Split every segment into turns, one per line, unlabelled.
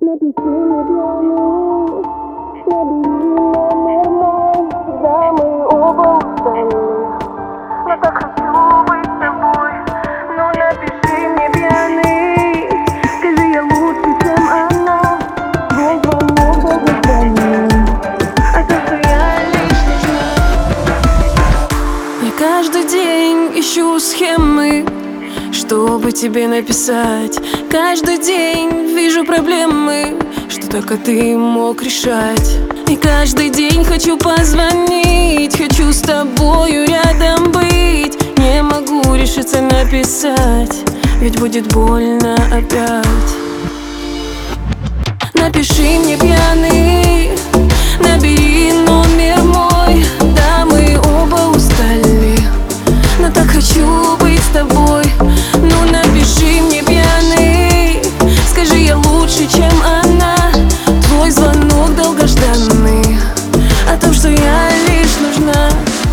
Напиши мне пьяный, набери номер мой. Да, мы оба устали, но так хочу быть с тобой. Ну напиши мне пьяный, скажи, я лучше, чем она. Твой звонок долгожданный, а то, что я лишь нужна.
Я каждый день ищу схемы, чтобы тебе написать. Каждый день вижу проблемы, что только ты мог решать. И каждый день хочу позвонить, хочу с тобою рядом быть. Не могу решиться написать, ведь будет больно опять. Напиши мне пьяный, набери номер мой. Да, мы оба устали, но так хочу быть с тобой. Ну напиши мне пьяный, скажи, я лучше, чем она. Твой звонок долгожданный, о том, что я лишь нужна.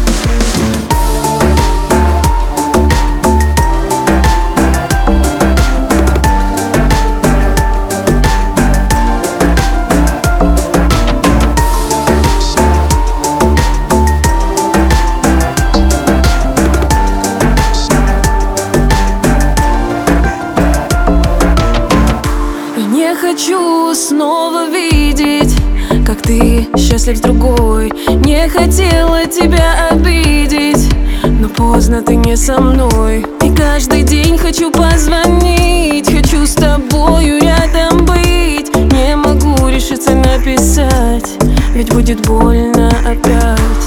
Не хочу снова видеть, как ты счастлив с другой. Не хотела тебя обидеть, но поздно, ты не со мной. И каждый день хочу позвонить, хочу с тобою рядом быть. Не могу решиться написать, ведь будет больно опять.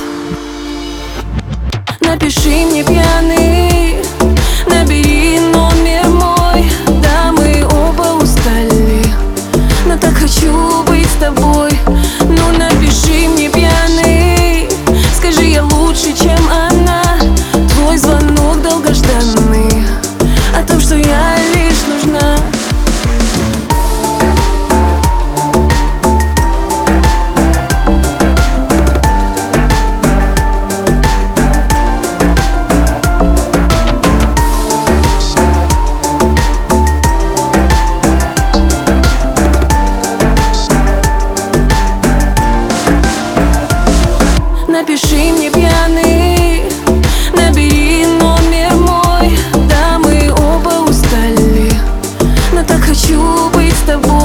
Напиши мне пьяный, набери номер мой. Да, мы оба устали, но так хочу быть с тобой. Ну напиши мне пьяный, скажи, я лучше, чем она. Твой звонок долгожданный, о том, что я лишь нужна. Напиши мне пьяный, набери номер мой. Да, мы оба устали, но так хочу быть с тобой.